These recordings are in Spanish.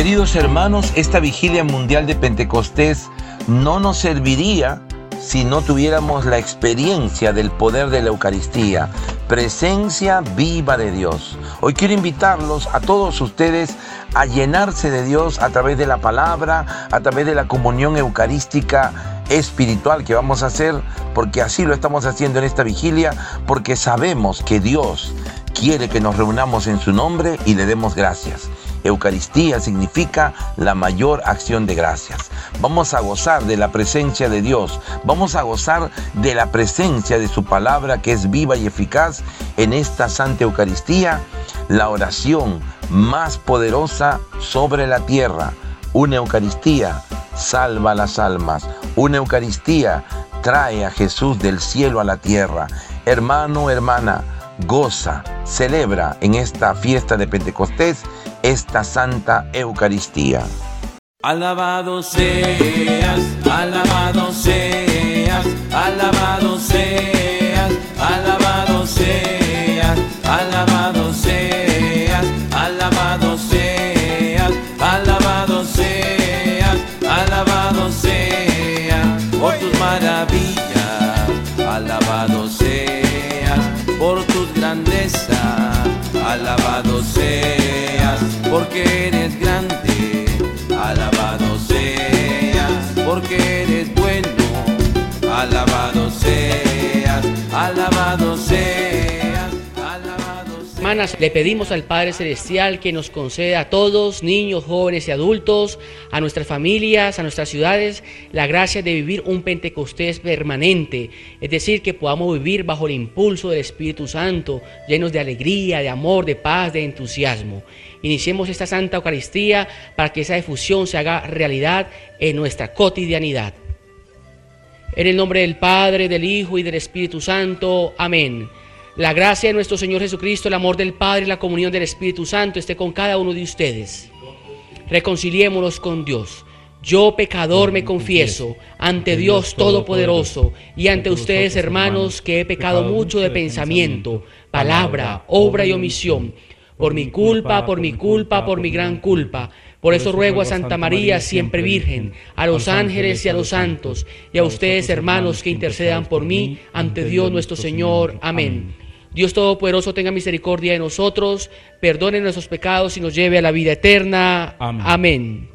Queridos hermanos, esta vigilia mundial de Pentecostés no nos serviría si no tuviéramos la experiencia del poder de la Eucaristía, presencia viva de Dios. Hoy quiero invitarlos a todos ustedes a llenarse de Dios a través de la palabra, a través de la comunión eucarística espiritual que vamos a hacer, porque así lo estamos haciendo en esta vigilia, porque sabemos que Dios quiere que nos reunamos en su nombre y le demos gracias. Eucaristía significa la mayor acción de gracias. Vamos a gozar de la presencia de Dios, vamos a gozar de la presencia de su palabra que es viva y eficaz en esta Santa Eucaristía, la oración más poderosa sobre la tierra. Una Eucaristía salva las almas, una Eucaristía trae a Jesús del cielo a la tierra. Hermano, hermana, goza, celebra en esta fiesta de Pentecostés esta Santa Eucaristía. Alabado seas, alabado seas, alabado seas, alabado seas, alabado seas, alabado seas, alabado seas, alabado seas, por tus maravillas, alabado seas, por tus grandezas, alabado seas, porque eres grande, alabado seas, porque eres bueno, alabado seas, alabado seas, alabado seas. Hermanas, le pedimos al Padre Celestial que nos conceda a todos, niños, jóvenes y adultos, a nuestras familias, a nuestras ciudades, la gracia de vivir un Pentecostés permanente, es decir, que podamos vivir bajo el impulso del Espíritu Santo, llenos de alegría, de amor, de paz, de entusiasmo. Iniciemos esta Santa Eucaristía para que esa efusión se haga realidad en nuestra cotidianidad. En el nombre del Padre, del Hijo y del Espíritu Santo. Amén. La gracia de nuestro Señor Jesucristo, el amor del Padre y la comunión del Espíritu Santo esté con cada uno de ustedes. Reconciliémonos con Dios. Yo, pecador, me confieso ante Dios Todopoderoso y ante ustedes, hermanos, que he pecado mucho de pensamiento, palabra, obra y omisión. Por mi culpa, por mi gran culpa. Por eso ruego a Santa María, siempre Virgen, a los ángeles y a los santos, y a ustedes, hermanos, que intercedan por mí ante Dios nuestro Señor. Amén. Dios Todopoderoso tenga misericordia de nosotros, perdone nuestros pecados y nos lleve a la vida eterna. Amén.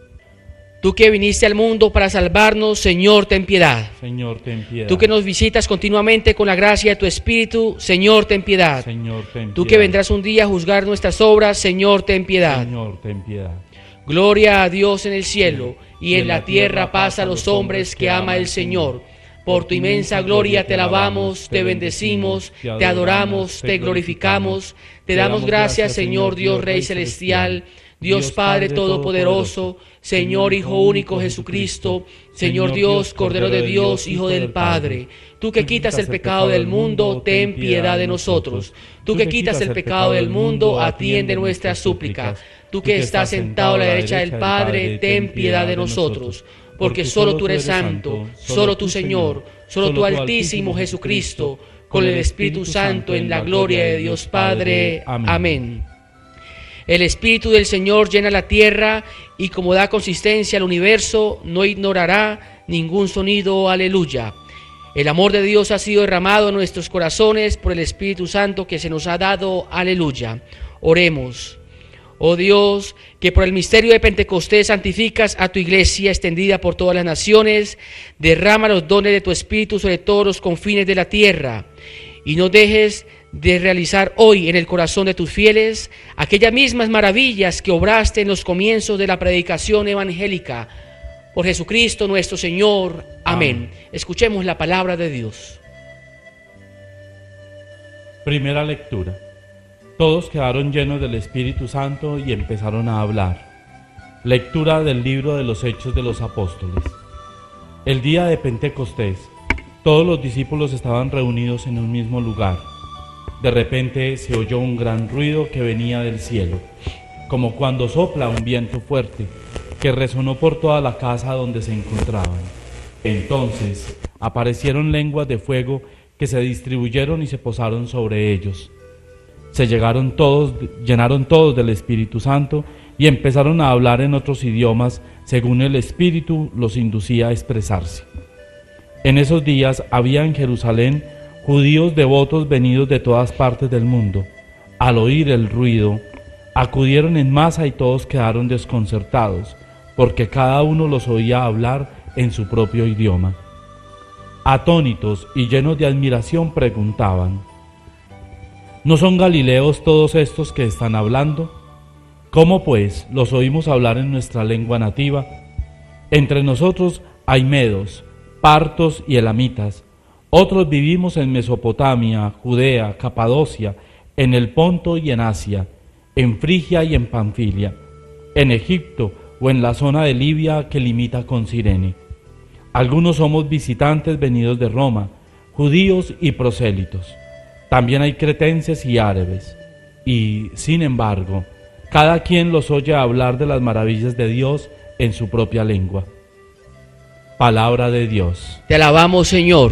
Tú que viniste al mundo para salvarnos, Señor, ten piedad. Señor, ten piedad. Tú que nos visitas continuamente con la gracia de tu Espíritu, Señor, ten piedad. Señor, ten piedad. Tú que vendrás un día a juzgar nuestras obras, Señor, ten piedad. Señor, ten piedad. Gloria a Dios en el cielo, y en la tierra paz a los hombres que ama el Señor. Por tu inmensa gloria te alabamos, te bendecimos, te adoramos, te glorificamos, te damos gracias, Señor Dios Rey Celestial, Dios Padre Todopoderoso, Señor Hijo único Jesucristo, Señor Dios, Cordero de Dios, Hijo del Padre. Tú que quitas el pecado del mundo, ten piedad de nosotros. Tú que quitas el pecado del mundo, atiende nuestra súplica. Tú que estás sentado a la derecha del Padre, ten piedad de nosotros. Porque solo tú eres santo, solo tú Señor, solo tú Altísimo Jesucristo, con el Espíritu Santo en la gloria de Dios Padre. Amén. El Espíritu del Señor llena la tierra y como da consistencia al universo, no ignorará ningún sonido. Aleluya. El amor de Dios ha sido derramado en nuestros corazones por el Espíritu Santo que se nos ha dado. Aleluya. Oremos. Oh Dios, que por el misterio de Pentecostés santificas a tu iglesia extendida por todas las naciones, derrama los dones de tu Espíritu sobre todos los confines de la tierra y no dejes de realizar hoy en el corazón de tus fieles aquellas mismas maravillas que obraste en los comienzos de la predicación evangélica. Por Jesucristo nuestro Señor. Amén. Escuchemos la palabra de Dios. Primera lectura. Todos quedaron llenos del Espíritu Santo y empezaron a hablar. Lectura del libro de los Hechos de los Apóstoles. El día de Pentecostés, todos los discípulos estaban reunidos en un mismo lugar. De repente se oyó un gran ruido que venía del cielo, como cuando sopla un viento fuerte, que resonó por toda la casa donde se encontraban. Entonces aparecieron lenguas de fuego que se distribuyeron y se posaron sobre ellos. Llenaron todos del Espíritu Santo y empezaron a hablar en otros idiomas según el Espíritu los inducía a expresarse. En esos días había en Jerusalén judíos devotos venidos de todas partes del mundo. Al oír el ruido, acudieron en masa y todos quedaron desconcertados, porque cada uno los oía hablar en su propio idioma. Atónitos y llenos de admiración preguntaban: ¿no son galileos todos estos que están hablando? ¿Cómo pues los oímos hablar en nuestra lengua nativa? Entre nosotros hay medos, partos y elamitas. Otros vivimos en Mesopotamia, Judea, Capadocia, en el Ponto y en Asia, en Frigia y en Panfilia, en Egipto o en la zona de Libia que limita con Cirene. Algunos somos visitantes venidos de Roma, judíos y prosélitos. También hay cretenses y árabes. Y, sin embargo, cada quien los oye hablar de las maravillas de Dios en su propia lengua. Palabra de Dios. Te alabamos, Señor.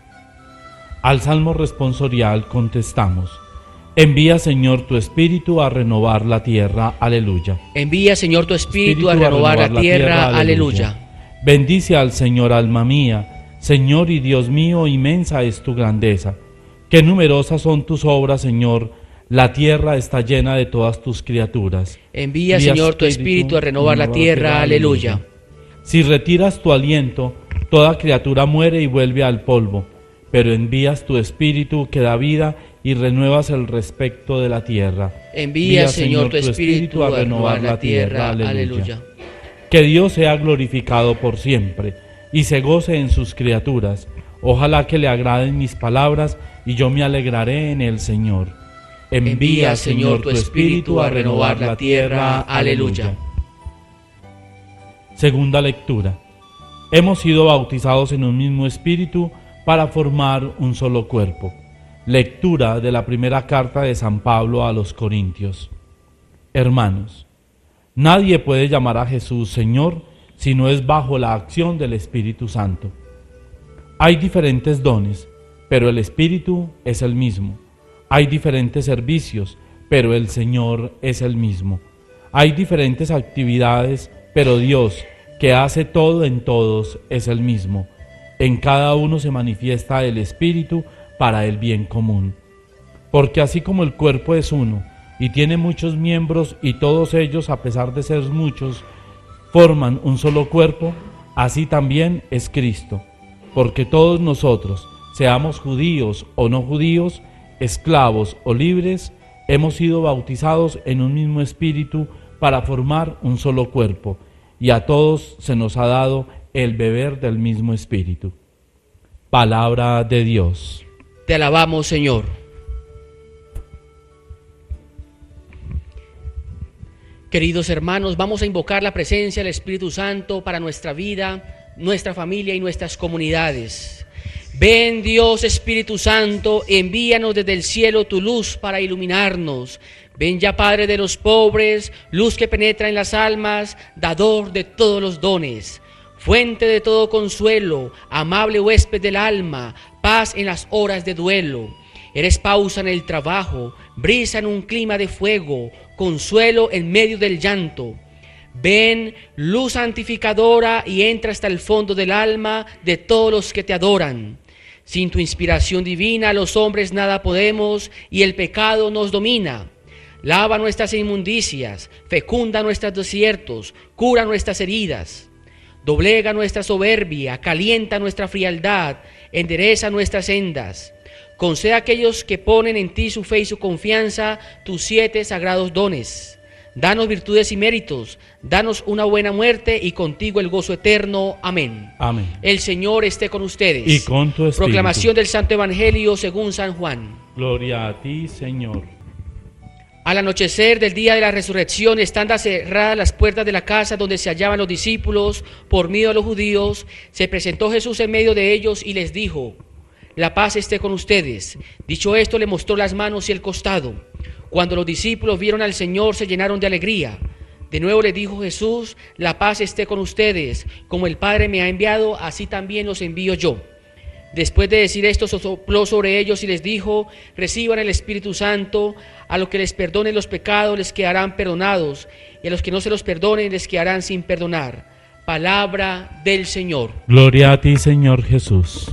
Al salmo responsorial contestamos: envía, Señor, tu Espíritu a renovar la tierra. Aleluya. Envía, Señor, tu Espíritu a renovar la tierra. Aleluya. Bendice al Señor, alma mía. Señor y Dios mío, inmensa es tu grandeza. Qué numerosas son tus obras, Señor. La tierra está llena de todas tus criaturas. Envía, Señor, tu Espíritu a renovar la tierra. Aleluya. Si retiras tu aliento, toda criatura muere y vuelve al polvo, pero envías tu Espíritu que da vida y renuevas el respecto de la tierra. Envía, Señor, tu Espíritu a renovar la tierra. Aleluya. Que Dios sea glorificado por siempre y se goce en sus criaturas. Ojalá que le agraden mis palabras y yo me alegraré en el Señor. Envía, Señor, tu Espíritu a renovar la tierra. Aleluya. Segunda lectura. Hemos sido bautizados en un mismo espíritu para formar un solo cuerpo. Lectura de la primera carta de San Pablo a los Corintios. Hermanos, nadie puede llamar a Jesús Señor si no es bajo la acción del Espíritu Santo. Hay diferentes dones, pero el Espíritu es el mismo. Hay diferentes servicios, pero el Señor es el mismo. Hay diferentes actividades, pero Dios, que hace todo en todos, es el mismo. En cada uno se manifiesta el Espíritu para el bien común. Porque así como el cuerpo es uno y tiene muchos miembros y todos ellos, a pesar de ser muchos, forman un solo cuerpo, así también es Cristo. Porque todos nosotros, seamos judíos o no judíos, esclavos o libres, hemos sido bautizados en un mismo espíritu para formar un solo cuerpo, y a todos se nos ha dado el beber del mismo espíritu. Palabra de Dios. Te alabamos, Señor. Queridos hermanos, vamos a invocar la presencia del Espíritu Santo para nuestra vida, nuestra familia y nuestras comunidades. Ven, Dios Espíritu Santo, envíanos desde el cielo tu luz para iluminarnos. Ven ya, Padre de los pobres, luz que penetra en las almas, dador de todos los dones, fuente de todo consuelo, amable huésped del alma, paz en las horas de duelo. Eres pausa en el trabajo, brisa en un clima de fuego, consuelo en medio del llanto. Ven, luz santificadora, y entra hasta el fondo del alma de todos los que te adoran. Sin tu inspiración divina los hombres nada podemos y el pecado nos domina. Lava nuestras inmundicias, fecunda nuestros desiertos, cura nuestras heridas. Doblega nuestra soberbia, calienta nuestra frialdad, endereza nuestras sendas. Concede a aquellos que ponen en ti su fe y su confianza tus 7 sagrados dones. Danos virtudes y méritos, danos una buena muerte y contigo el gozo eterno. Amén. Amén. El Señor esté con ustedes. Y con tu espíritu. Proclamación del Santo Evangelio según San Juan. Gloria a ti, Señor. Al anochecer del día de la resurrección, estando cerradas las puertas de la casa donde se hallaban los discípulos por miedo a los judíos, se presentó Jesús en medio de ellos y les dijo: la paz esté con ustedes. Dicho esto, le mostró las manos y el costado. Cuando los discípulos vieron al Señor, se llenaron de alegría. De nuevo le dijo Jesús: la paz esté con ustedes. Como el Padre me ha enviado, así también los envío yo. Después de decir esto, sopló sobre ellos y les dijo: reciban el Espíritu Santo. A los que les perdonen los pecados les quedarán perdonados, y a los que no se los perdonen les quedarán sin perdonar. Palabra del Señor. Gloria a ti, Señor Jesús.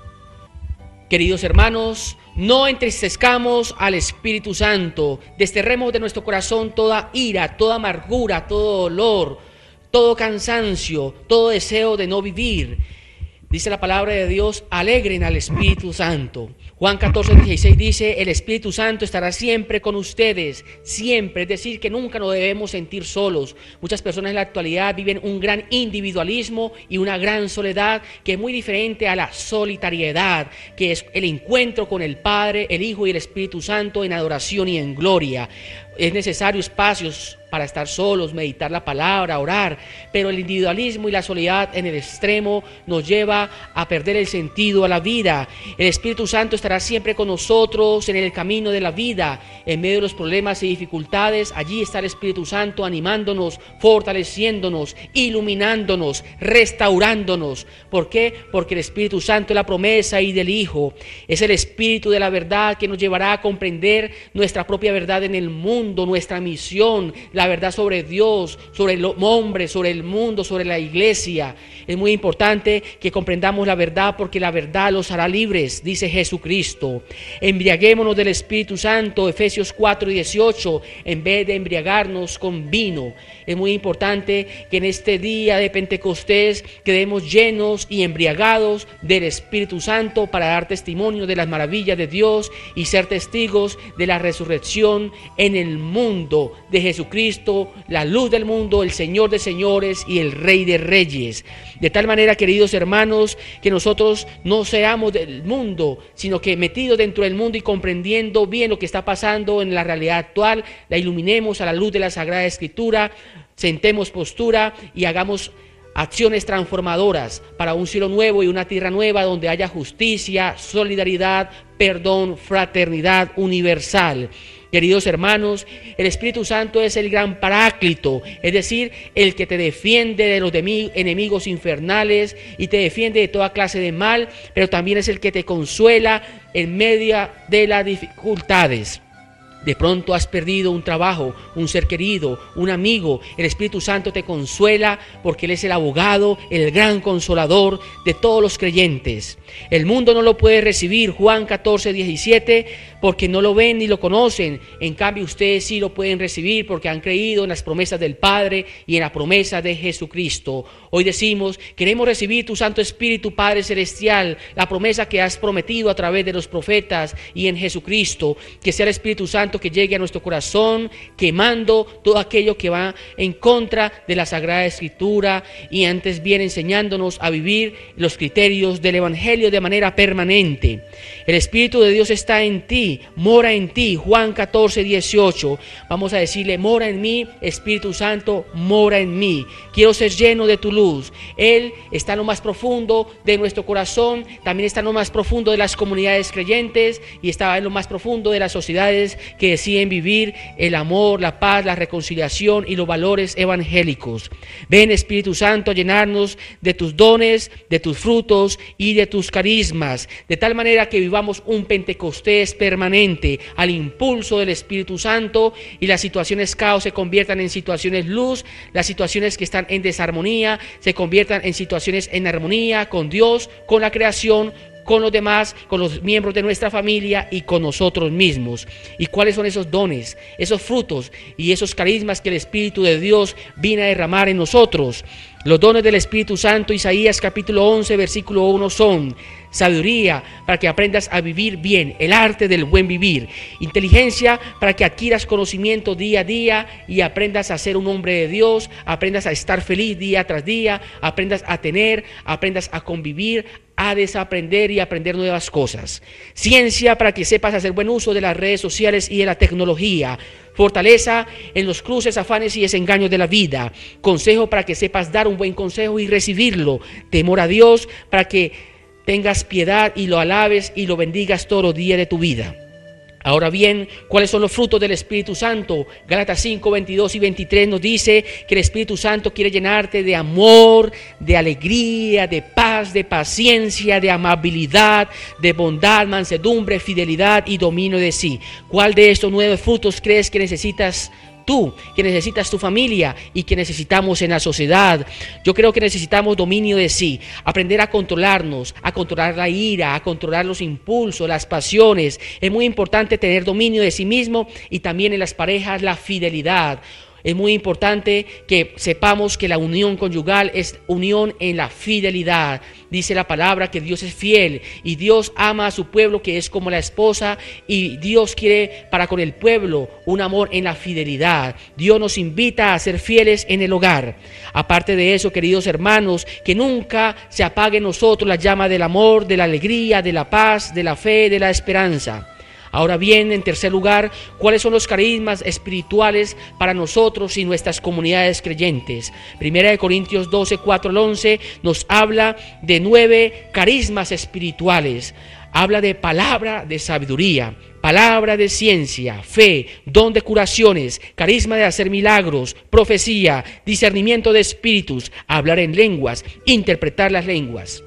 Queridos hermanos, no entristezcamos al Espíritu Santo. Desterremos de nuestro corazón toda ira, toda amargura, todo dolor, todo cansancio, todo deseo de no vivir. Dice la palabra de Dios: alegren al Espíritu Santo. Juan 14:16 dice: el Espíritu Santo estará siempre con ustedes, siempre. Es decir, que nunca nos debemos sentir solos. Muchas personas en la actualidad viven un gran individualismo y una gran soledad, que es muy diferente a la solitariedad, que es el encuentro con el Padre, el Hijo y el Espíritu Santo en adoración y en gloria. Es necesario espacios para estar solos, meditar la palabra, orar, pero el individualismo y la soledad en el extremo nos lleva a perder el sentido a la vida. El Espíritu Santo estará siempre con nosotros en el camino de la vida, en medio de los problemas y dificultades. Allí está el Espíritu Santo animándonos, fortaleciéndonos, iluminándonos, restaurándonos. ¿Por qué? Porque el Espíritu Santo es la promesa y del Hijo. Es el Espíritu de la verdad que nos llevará a comprender nuestra propia verdad en el mundo, nuestra misión, la verdad sobre Dios, sobre el hombre, sobre el mundo, sobre la iglesia. Es muy importante que comprendamos la verdad, porque la verdad los hará libres, dice Jesucristo. Embriaguémonos del Espíritu Santo, Efesios 4:18, en vez de embriagarnos con vino. Es muy importante que en este día de Pentecostés quedemos llenos y embriagados del Espíritu Santo para dar testimonio de las maravillas de Dios y ser testigos de la resurrección en el mundo de Jesucristo, la luz del mundo, el Señor de señores y el Rey de reyes. De tal manera, queridos hermanos, que nosotros no seamos del mundo, sino que metidos dentro del mundo y comprendiendo bien lo que está pasando en la realidad actual, la iluminemos a la luz de la Sagrada Escritura, sentemos postura y hagamos acciones transformadoras para un cielo nuevo y una tierra nueva donde haya justicia, solidaridad, perdón, fraternidad universal. Queridos hermanos, el Espíritu Santo es el gran paráclito, es decir, el que te defiende de los enemigos infernales y te defiende de toda clase de mal, pero también es el que te consuela en medio de las dificultades. De pronto has perdido un trabajo, un ser querido, un amigo. El Espíritu Santo te consuela porque Él es el abogado, el gran consolador de todos los creyentes. El mundo no lo puede recibir, Juan 14:17, porque no lo ven ni lo conocen. En cambio ustedes sí lo pueden recibir porque han creído en las promesas del Padre y en la promesa de Jesucristo. Hoy decimos: queremos recibir tu Santo Espíritu, Padre Celestial, la promesa que has prometido a través de los profetas y en Jesucristo. Que sea el Espíritu Santo que llegue a nuestro corazón, quemando todo aquello que va en contra de la Sagrada Escritura y antes bien enseñándonos a vivir los criterios del Evangelio de manera permanente. El Espíritu de Dios está en ti, mora en ti, Juan 14:18. Vamos a decirle: mora en mí, Espíritu Santo, mora en mí. Quiero ser lleno de tu luz. Él está en lo más profundo de nuestro corazón, también está en lo más profundo de las comunidades creyentes y está en lo más profundo de las sociedades que deciden vivir el amor, la paz, la reconciliación y los valores evangélicos. Ven, Espíritu Santo, a llenarnos de tus dones, de tus frutos y de tus carismas, de tal manera que vivamos un Pentecostés permanente al impulso del Espíritu Santo y las situaciones caos se conviertan en situaciones luz, las situaciones que están en desarmonía se conviertan en situaciones en armonía con Dios, con la creación, con los demás, con los miembros de nuestra familia y con nosotros mismos. ¿Y cuáles son esos dones, esos frutos y esos carismas que el Espíritu de Dios viene a derramar en nosotros? Los dones del Espíritu Santo, Isaías capítulo 11, versículo 1 son: sabiduría para que aprendas a vivir bien, el arte del buen vivir; inteligencia para que adquieras conocimiento día a día y aprendas a ser un hombre de Dios, aprendas a estar feliz día tras día, aprendas a tener, aprendas a convivir, a desaprender y aprender nuevas cosas; ciencia para que sepas hacer buen uso de las redes sociales y de la tecnología; fortaleza en los cruces, afanes y desengaños de la vida; consejo para que sepas dar un buen consejo y recibirlo; temor a Dios para que tengas piedad y lo alabes y lo bendigas todos los días de tu vida. Ahora bien, ¿cuáles son los frutos del Espíritu Santo? Gálatas 5, 22 y 23 nos dice que el Espíritu Santo quiere llenarte de amor, de alegría, de paz, de paciencia, de amabilidad, de bondad, mansedumbre, fidelidad y dominio de sí. ¿Cuál de estos 9 frutos crees que necesitas tú, que necesitas tu familia y que necesitamos en la sociedad? Yo creo que necesitamos dominio de sí, aprender a controlarnos, a controlar la ira, a controlar los impulsos, las pasiones. Es muy importante tener dominio de sí mismo y también en las parejas la fidelidad. Es muy importante que sepamos que la unión conyugal es unión en la fidelidad. Dice la palabra que Dios es fiel y Dios ama a su pueblo, que es como la esposa, y Dios quiere para con el pueblo un amor en la fidelidad. Dios nos invita a ser fieles en el hogar. Aparte de eso, queridos hermanos, que nunca se apague en nosotros la llama del amor, de la alegría, de la paz, de la fe, de la esperanza. Ahora bien, en tercer lugar, ¿cuáles son los carismas espirituales para nosotros y nuestras comunidades creyentes? Primera de Corintios 12, 4 al 11 nos habla de 9 carismas espirituales. Habla de palabra de sabiduría, palabra de ciencia, fe, don de curaciones, carisma de hacer milagros, profecía, discernimiento de espíritus, hablar en lenguas, interpretar las lenguas.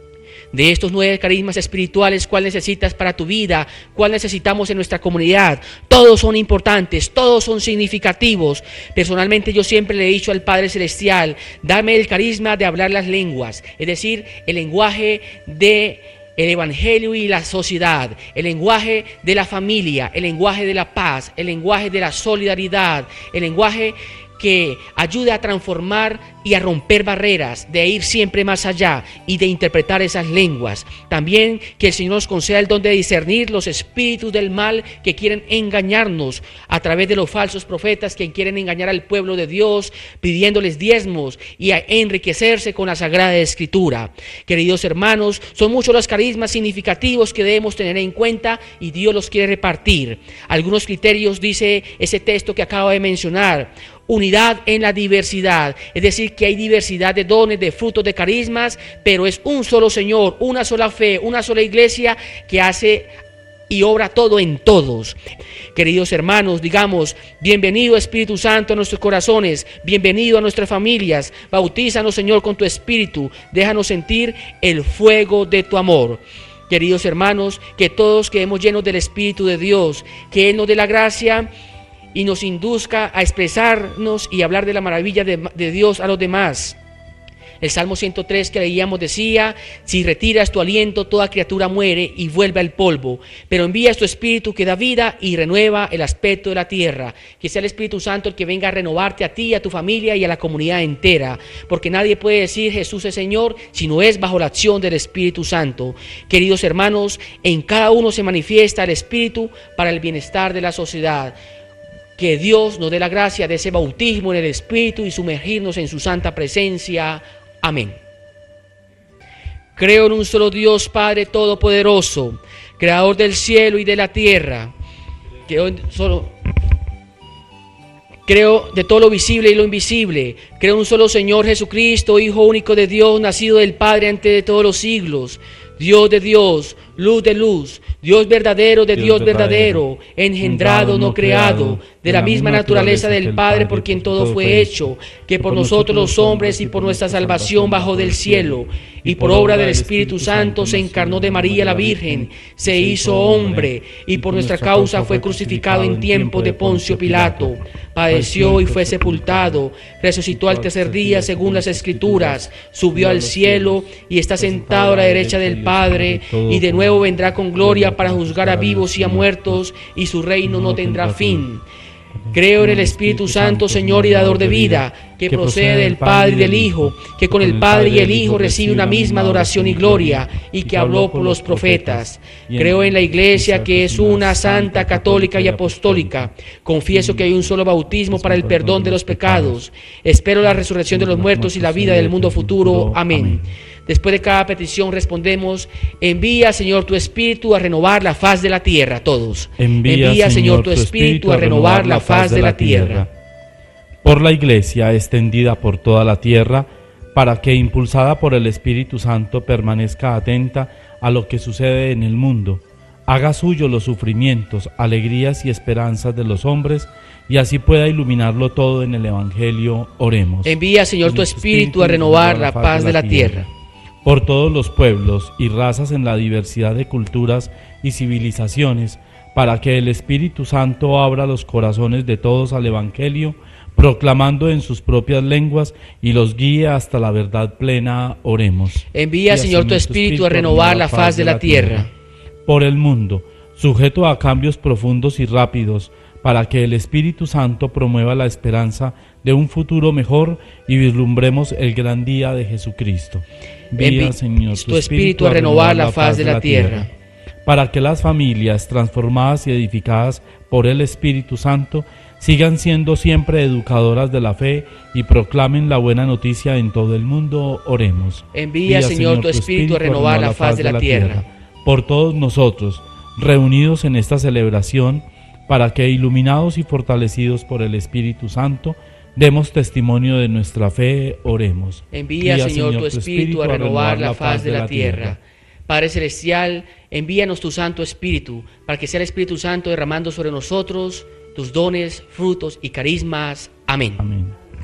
De estos 9 carismas espirituales, ¿cuál necesitas para tu vida? ¿Cuál necesitamos en nuestra comunidad? Todos son importantes, todos son significativos. Personalmente yo siempre le he dicho al Padre Celestial, dame el carisma de hablar las lenguas, es decir, el lenguaje de el evangelio y la sociedad, el lenguaje de la familia, el lenguaje de la paz, el lenguaje de la solidaridad, el lenguaje que ayude a transformar y a romper barreras, de ir siempre más allá y de interpretar esas lenguas. También que el Señor nos conceda el don de discernir los espíritus del mal que quieren engañarnos a través de los falsos profetas que quieren engañar al pueblo de Dios pidiéndoles diezmos y a enriquecerse con la Sagrada Escritura. Queridos hermanos, son muchos los carismas significativos que debemos tener en cuenta y Dios los quiere repartir. Algunos criterios dice ese texto que acabo de mencionar. Unidad en la diversidad, es decir, que hay diversidad de dones, de frutos, de carismas, pero es un solo Señor, una sola fe, una sola iglesia que hace y obra todo en todos. Queridos hermanos, digamos, bienvenido Espíritu Santo a nuestros corazones, bienvenido a nuestras familias, bautízanos Señor con tu Espíritu, déjanos sentir el fuego de tu amor. Queridos hermanos, que todos quedemos llenos del Espíritu de Dios, que Él nos dé la gracia y nos induzca a expresarnos y hablar de la maravilla de Dios a los demás. El Salmo 103 que leíamos decía, si retiras tu aliento, toda criatura muere y vuelve al polvo, pero envías tu Espíritu que da vida y renueva el aspecto de la tierra. Que sea el Espíritu Santo el que venga a renovarte a ti, a tu familia y a la comunidad entera, porque nadie puede decir Jesús es Señor si no es bajo la acción del Espíritu Santo. Queridos hermanos, en cada uno se manifiesta el Espíritu para el bienestar de la sociedad. Que Dios nos dé la gracia de ese bautismo en el Espíritu y sumergirnos en su santa presencia. Amén. Creo en un solo Dios, Padre Todopoderoso, Creador del cielo y de la tierra. Creo de todo lo visible y lo invisible. Creo en un solo Señor Jesucristo, Hijo único de Dios, nacido del Padre antes de todos los siglos. Dios de Dios, luz de luz, Dios verdadero de Dios verdadero, engendrado, no creado, de la misma naturaleza del Padre por quien todo fue hecho, que por nosotros los hombres y por nuestra salvación bajó del cielo, y por obra del Espíritu Santo se encarnó de María la Virgen, se hizo hombre, y por nuestra causa fue crucificado en tiempo de Poncio Pilato, padeció y fue sepultado, resucitó al tercer día según las Escrituras, subió al cielo y está sentado a la derecha del Padre, y de nuevo vendrá con gloria para juzgar a vivos y a muertos, y su reino no tendrá fin. Creo en el Espíritu Santo, Señor y dador de vida, que procede del Padre y del Hijo, que con el Padre y el Hijo recibe una misma adoración y gloria, y que habló por los profetas. Creo en la Iglesia, que es una, santa, católica y apostólica. Confieso que hay un solo bautismo para el perdón de los pecados. Espero la resurrección de los muertos y la vida del mundo futuro. Amén. Después de cada petición respondemos, envía, Señor, tu Espíritu a renovar la faz de la tierra. Todos. Envía, Señor, tu Espíritu a renovar la faz de la tierra. Por la Iglesia extendida por toda la tierra, para que, impulsada por el Espíritu Santo, permanezca atenta a lo que sucede en el mundo, haga suyo los sufrimientos, alegrías y esperanzas de los hombres, y así pueda iluminarlo todo en el Evangelio. Oremos. Envía, Señor, tu Espíritu a renovar la paz de la tierra. Por todos los pueblos y razas en la diversidad de culturas y civilizaciones, para que el Espíritu Santo abra los corazones de todos al Evangelio, proclamando en sus propias lenguas y los guíe hasta la verdad plena. Oremos. Envía, Señor, tu Espíritu a renovar la faz de la tierra. Por el mundo, sujeto a cambios profundos y rápidos, para que el Espíritu Santo promueva la esperanza de un futuro mejor y vislumbremos el gran día de Jesucristo. Envía, Señor, tu Espíritu a renovar la faz de la tierra. Para que las familias transformadas y edificadas por el Espíritu Santo sigan siendo siempre educadoras de la fe y proclamen la buena noticia en todo el mundo. Oremos. Envía, Señor, tu Espíritu a renovar la faz de la tierra. Por todos nosotros, reunidos en esta celebración, para que, iluminados y fortalecidos por el Espíritu Santo, demos testimonio de nuestra fe. Oremos. Envía, Señor, tu Espíritu a renovar la faz de la tierra. Padre Celestial, envíanos tu Santo Espíritu, para que sea el Espíritu Santo derramando sobre nosotros tus dones, frutos y carismas. Amén. Amén.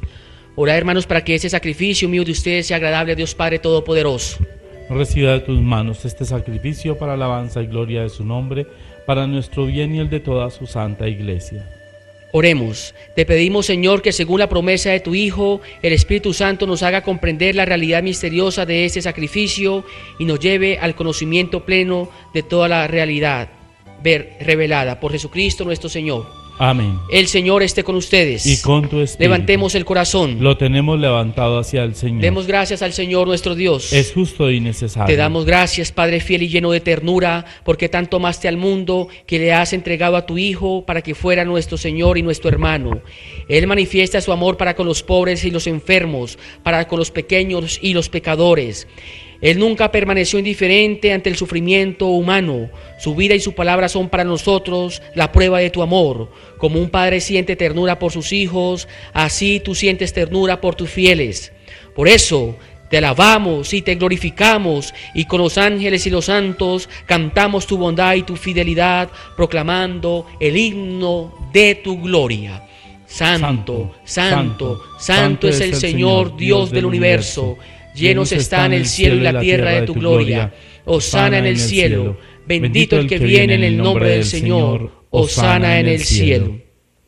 Orad, hermanos, para que ese sacrificio mío de ustedes sea agradable a Dios Padre Todopoderoso. Reciba de tus manos este sacrificio para alabanza y gloria de su nombre, para nuestro bien y el de toda su santa Iglesia. Oremos. Te pedimos, Señor, que según la promesa de tu Hijo, el Espíritu Santo nos haga comprender la realidad misteriosa de este sacrificio y nos lleve al conocimiento pleno de toda la realidad revelada por Jesucristo nuestro Señor. Amén. El Señor esté con ustedes. Y con tu espíritu. Levantemos el corazón. Lo tenemos levantado hacia el Señor. Demos gracias al Señor nuestro Dios. Es justo y necesario. Te damos gracias, Padre fiel y lleno de ternura, porque tanto amaste al mundo que le has entregado a tu Hijo para que fuera nuestro Señor y nuestro hermano. Él manifiesta su amor para con los pobres y los enfermos, para con los pequeños y los pecadores. Él nunca permaneció indiferente ante el sufrimiento humano. Su vida y su palabra son para nosotros la prueba de tu amor. Como un padre siente ternura por sus hijos, así tú sientes ternura por tus fieles. Por eso te alabamos y te glorificamos, y con los ángeles y los santos cantamos tu bondad y tu fidelidad, proclamando el himno de tu gloria. Santo, santo, santo es el Señor, Dios del universo. Llenos están el cielo y la tierra de tu gloria. Hosana en el cielo. Bendito el que viene en el nombre del Señor. Hosana en el cielo.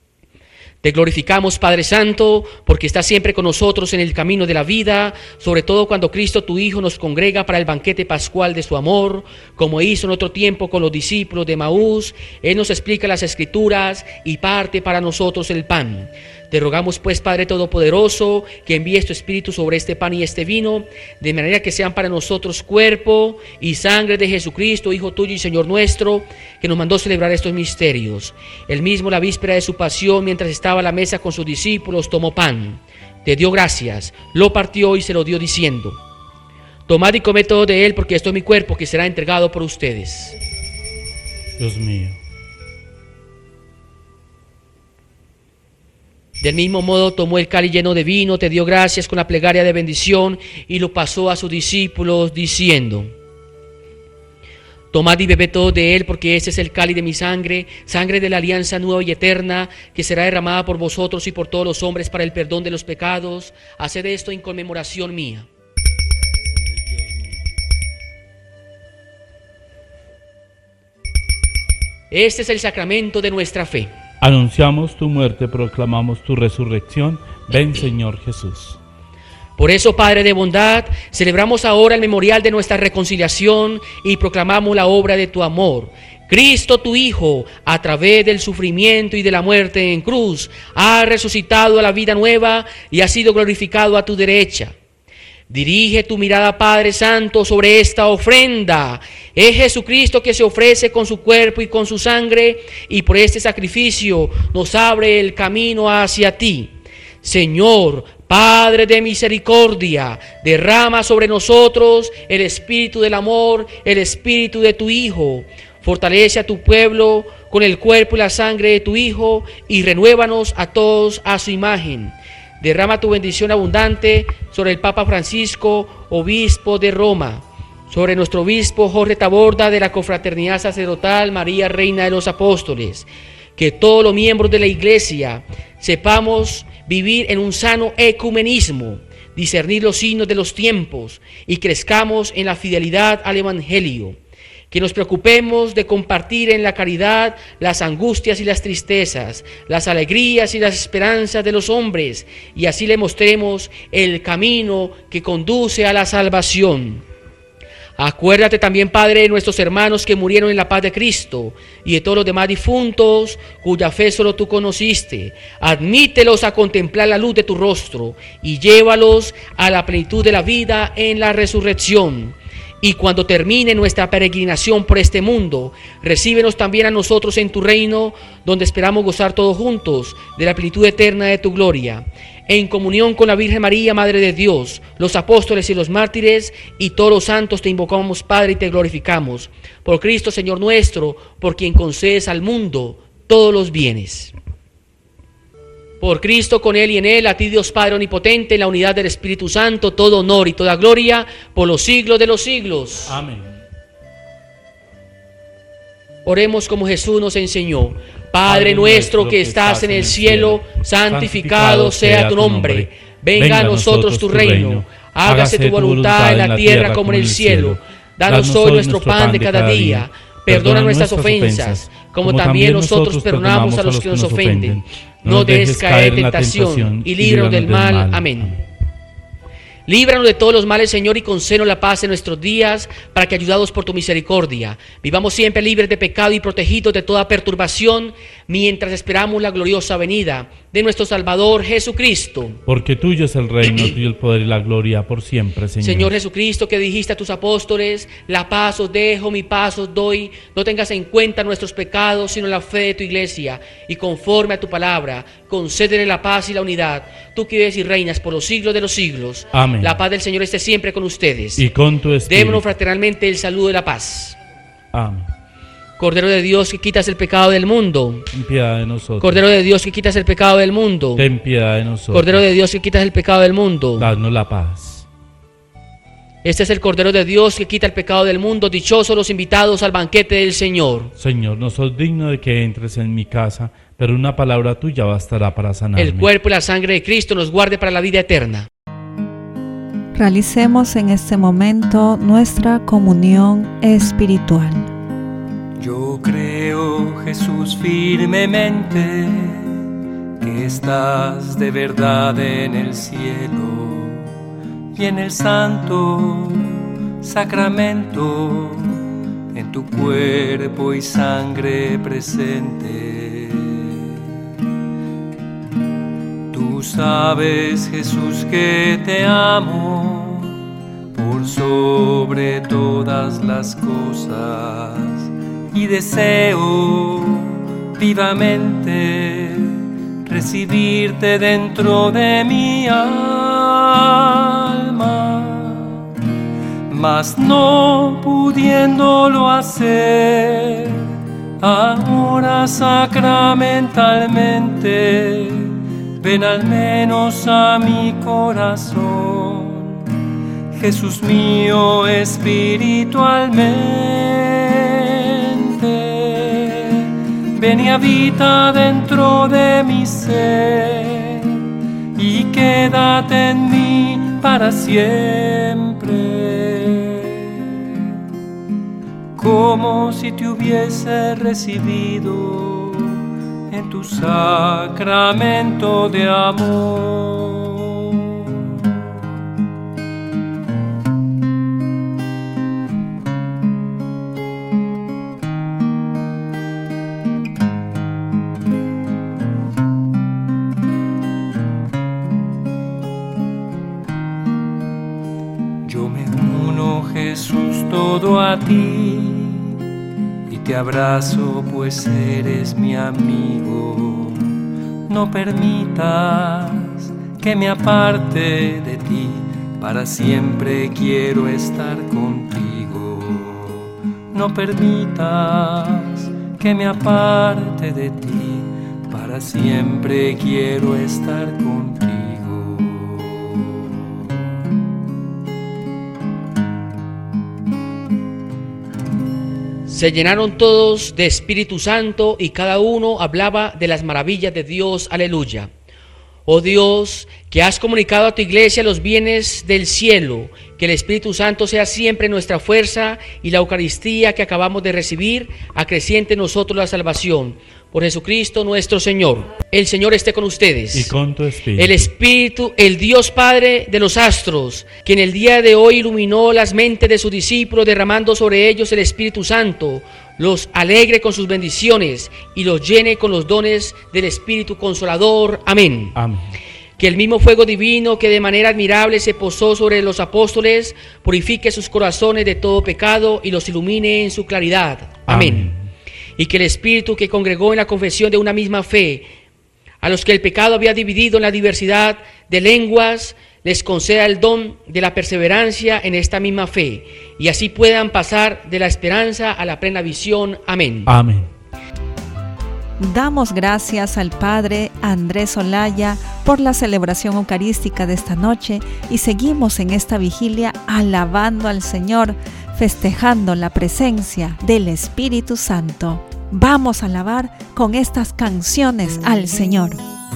Te glorificamos, Padre Santo, porque estás siempre con nosotros en el camino de la vida, sobre todo cuando Cristo tu Hijo nos congrega para el banquete pascual de su amor, como hizo en otro tiempo con los discípulos de Maús. Él nos explica las Escrituras y parte para nosotros el pan. Te rogamos pues, Padre Todopoderoso, que envíes tu Espíritu sobre este pan y este vino, de manera que sean para nosotros cuerpo y sangre de Jesucristo, Hijo tuyo y Señor nuestro, que nos mandó celebrar estos misterios. Él mismo, la víspera de su pasión, mientras estaba a la mesa con sus discípulos, tomó pan, te dio gracias, lo partió y se lo dio diciendo: tomad y comed todo de él, porque esto es mi cuerpo que será entregado por ustedes. Dios mío. Del mismo modo tomó el cáliz lleno de vino, te dio gracias con la plegaria de bendición y lo pasó a sus discípulos diciendo: tomad y bebed todo de él, porque este es el cáliz de mi sangre, sangre de la alianza nueva y eterna, que será derramada por vosotros y por todos los hombres para el perdón de los pecados. Haced esto en conmemoración mía. Este es el sacramento de nuestra fe. Anunciamos tu muerte, proclamamos tu resurrección. Ven, Señor Jesús. Por eso, Padre de bondad, celebramos ahora el memorial de nuestra reconciliación y proclamamos la obra de tu amor. Cristo, tu Hijo, a través del sufrimiento y de la muerte en cruz, ha resucitado a la vida nueva y ha sido glorificado a tu derecha. Dirige tu mirada, Padre Santo, sobre esta ofrenda. Es Jesucristo que se ofrece con su cuerpo y con su sangre, y por este sacrificio nos abre el camino hacia ti. Señor, Padre de misericordia, derrama sobre nosotros el espíritu del amor, el espíritu de tu Hijo. Fortalece a tu pueblo con el cuerpo y la sangre de tu Hijo, y renuévanos a todos a su imagen. Derrama tu bendición abundante sobre el Papa Francisco, obispo de Roma, sobre nuestro obispo Jorge Taborda de la Confraternidad Sacerdotal María Reina de los Apóstoles, que todos los miembros de la Iglesia sepamos vivir en un sano ecumenismo, discernir los signos de los tiempos y crezcamos en la fidelidad al Evangelio. Que nos preocupemos de compartir en la caridad las angustias y las tristezas, las alegrías y las esperanzas de los hombres, y así le mostremos el camino que conduce a la salvación. Acuérdate también, Padre, de nuestros hermanos que murieron en la paz de Cristo y de todos los demás difuntos cuya fe solo tú conociste. Admítelos a contemplar la luz de tu rostro y llévalos a la plenitud de la vida en la resurrección. Y cuando termine nuestra peregrinación por este mundo, recíbenos también a nosotros en tu reino, donde esperamos gozar todos juntos de la plenitud eterna de tu gloria. En comunión con la Virgen María, Madre de Dios, los apóstoles y los mártires, y todos los santos te invocamos, Padre, y te glorificamos. Por Cristo, Señor nuestro, por quien concedes al mundo todos los bienes. Por Cristo, con Él y en Él, a ti Dios Padre Omnipotente, en la unidad del Espíritu Santo, todo honor y toda gloria, por los siglos de los siglos. Amén. Oremos como Jesús nos enseñó. Padre nuestro que estás en el cielo, santificado sea tu nombre. Venga a nosotros tu reino. Hágase tu voluntad en la tierra como en el cielo. Danos hoy nuestro pan de cada día. Perdona nuestras ofensas, como también nosotros perdonamos a los que nos ofenden. No dejes caer en tentación y líbranos del mal. Amén. Líbranos de todos los males, Señor, y concédenos la paz en nuestros días, para que, ayudados por tu misericordia, vivamos siempre libres de pecado y protegidos de toda perturbación, mientras esperamos la gloriosa venida de nuestro Salvador Jesucristo. Porque tuyo es el reino, tuyo el poder y la gloria por siempre, Señor. Señor Jesucristo, que dijiste a tus apóstoles: la paz os dejo, mi paz os doy. No tengas en cuenta nuestros pecados, sino la fe de tu iglesia, y conforme a tu palabra, concédele la paz y la unidad. Tú que vives y reinas por los siglos de los siglos. Amén. La paz del Señor esté siempre con ustedes. Y con tu espíritu. Démonos fraternalmente el saludo de la paz. Amén. Cordero de Dios, que quitas el pecado del mundo. Ten piedad de nosotros. Cordero de Dios, que quitas el pecado del mundo. Ten piedad de nosotros. Cordero de Dios, que quitas el pecado del mundo. Danos la paz. Este es el Cordero de Dios que quita el pecado del mundo. Dichosos los invitados al banquete del Señor. Señor, no sos digno de que entres en mi casa, pero una palabra tuya bastará para sanarme. El cuerpo y la sangre de Cristo nos guarde para la vida eterna. Realicemos en este momento nuestra comunión espiritual. Yo creo, Jesús, firmemente que estás de verdad en el cielo y en el santo sacramento, en tu cuerpo y sangre presente. Tú sabes, Jesús, que te amo por sobre todas las cosas y deseo vivamente recibirte dentro de mi alma, mas no pudiéndolo hacer ahora sacramentalmente, ven al menos a mi corazón, Jesús mío, espiritualmente. Ven y habita dentro de mi ser y quédate en mí para siempre, como si te hubiese recibido en tu sacramento de amor. Yo me uno, Jesús, todo a ti y te abrazo, pues eres mi amigo. No permitas que me aparte de ti, para siempre quiero estar contigo. No permitas que me aparte de ti, para siempre quiero estar contigo. Se llenaron todos de Espíritu Santo y cada uno hablaba de las maravillas de Dios. Aleluya. Oh Dios, que has comunicado a tu iglesia los bienes del cielo, que el Espíritu Santo sea siempre nuestra fuerza y la Eucaristía que acabamos de recibir acreciente en nosotros la salvación. Por Jesucristo nuestro Señor. El Señor esté con ustedes. Y con tu espíritu. El Espíritu, el Dios Padre de los astros, que en el día de hoy iluminó las mentes de sus discípulos, derramando sobre ellos el Espíritu Santo, los alegre con sus bendiciones y los llene con los dones del Espíritu Consolador. Amén. Amén. Que el mismo fuego divino que de manera admirable se posó sobre los apóstoles purifique sus corazones de todo pecado y los ilumine en su claridad. Amén. Y que el Espíritu que congregó en la confesión de una misma fe a los que el pecado había dividido en la diversidad de lenguas, les conceda el don de la perseverancia en esta misma fe, y así puedan pasar de la esperanza a la plena visión. Amén. Amén. Damos gracias al Padre Andrés Olaya por la celebración eucarística de esta noche y seguimos en esta vigilia alabando al Señor, festejando la presencia del Espíritu Santo. Vamos a alabar con estas canciones al Señor.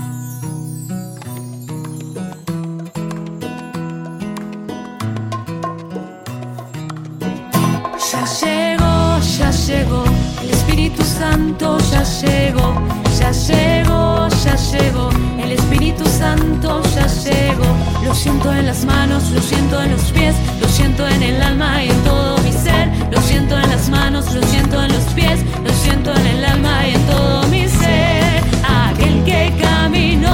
Ya llegó, el Espíritu Santo ya llegó, ya llegó, ya llegó, el Espíritu Santo ya llegó. Lo siento en las manos, lo siento en los pies, lo siento en el alma y en todo mi ser. Lo siento en las manos, lo siento en los pies, lo siento en el alma y en todo mi ser. Aquel que caminó